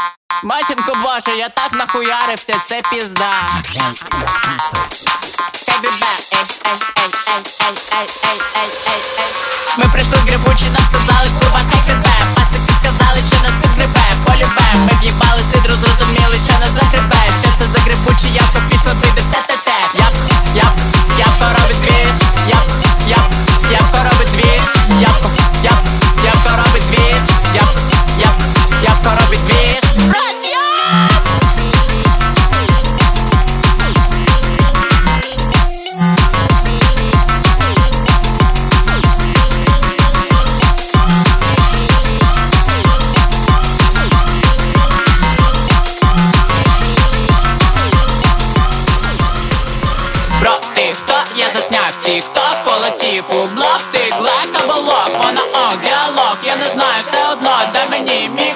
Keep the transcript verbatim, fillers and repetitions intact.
Матінко Боже, я так нахуярився, це пізда. Ми прийшли грибучі, нам сказали, курва, хай грибе. Пацики сказали, що нас не грибе, полюбе. Ми в'їбали сидру, зрозуміли, що нас загрибе. Що це за грибучі, явка пішла, прийде те-те-те. Яп, яп, явка робить двіж. Яп, яп, явка робить двіж. Яп, яп, явка робить двіж. Яп, яп, явка робить двіж. Бро, ти хто? Я засняв тік-ток, полетів у блок. Ти глек або лок, вона ок, діалог. Я не знаю, все одно, дай мені мій